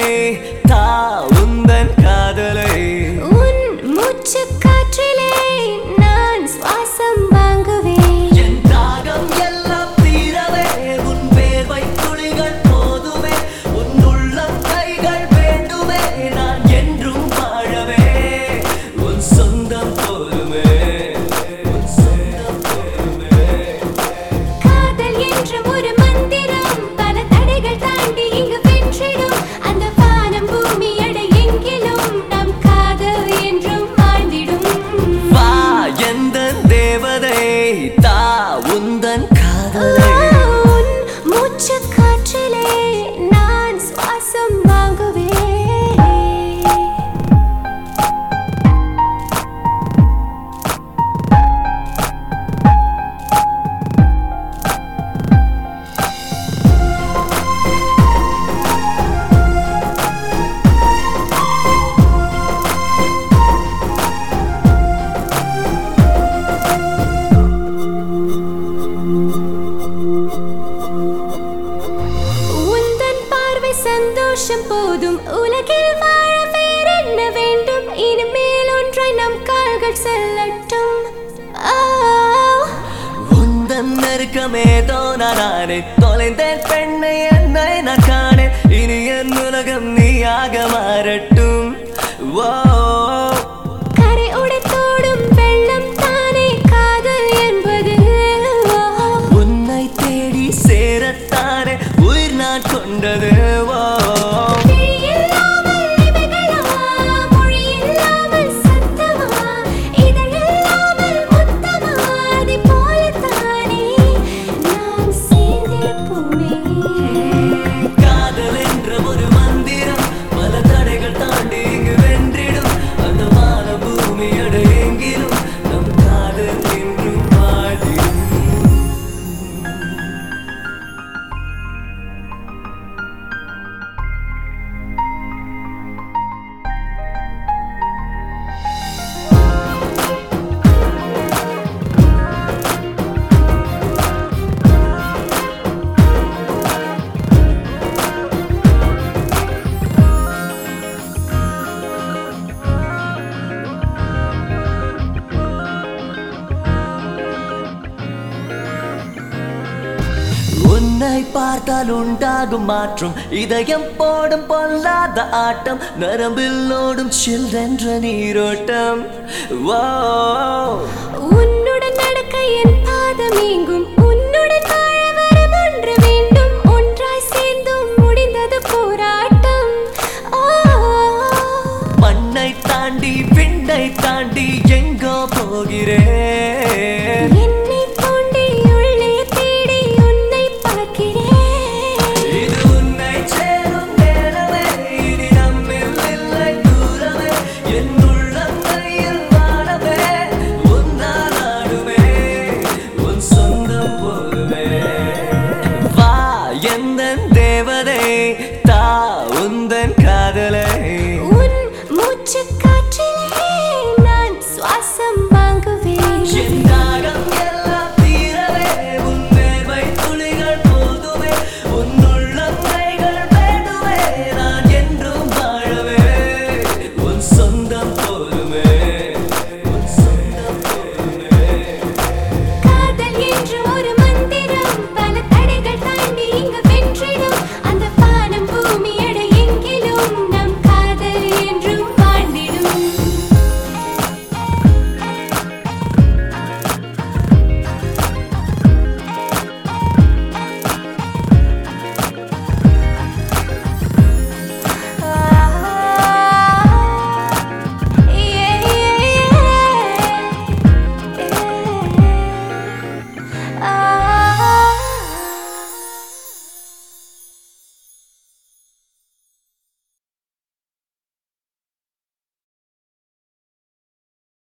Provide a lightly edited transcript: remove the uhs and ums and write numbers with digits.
தா உந்தன் காதலை உன் மூச்சு காற்றிலே நான் சுவாசம் வாங்குவேன் என் தாகம் எல்லாம் தீரவே உன் வேர்வை துளிகள் போதுமே உன் உள்ளம் கைகள் வேண்டுமே நான் என்றும் வாழவே உன் சொந்தம் போதுமே உன் சொந்தம் போதுமே காதல் என்ற ஒரு மந்திரம் பல தடைகள் தாண்டி இங்கு வென்றிடும் அந்த வானம் பூமி அடை எங்கிலும் நம் காதல் என்றும் வாழ்ந்திடும் வா எந்தன் தேவதை தா உந்தன் காதலை உன் மூச்சு காற்றிலே நான் சுவாசம் வாங்குவேன் உந்தன் பார்வை சந்தோஷம் போதும் உலகில் வாழ வேறென்ன வேண்டும் இனிமேல் ஒன்றை நம் கால்கள் செல்லட்டும் உந்தன் நெருக்கமேதோ நானே தொலைந்தேன் பெண்ணை என்னை நான் காணேன் இனி என் உலகம் நீயாக மாறட்டும் ஓ கரை உடைத்தோடும் வெள்ளம் தானே காதல் என்பது உன்னை தேடி சேரத்தானே உயிர் நான் கொண்டது ஓ இல்லாமல் இவைகளா மொழி இல்லாமல் சத்தமா இதழ் இல்லாமல் முத்தமா அதை போலத்தானே நாம் சேர்ந்திருப்போமே காதல் என்ற ஒரு மந்திரம் பல தடைகள் தாண்டி இங்கு வென்றிடும் அந்த வான பூமி அடையெங்கிலும் நம் காதல் என்றும் வாழிடும் உன்னை பார்த்தால் உண்டாகும் மாற்றம் இதயம் போடும் பொல்லாத ஆட்டம் நரம்பில் ஓடும் சில்லென்ற நீரோட்டம் ஓ உன்னுடன் நடக்க என்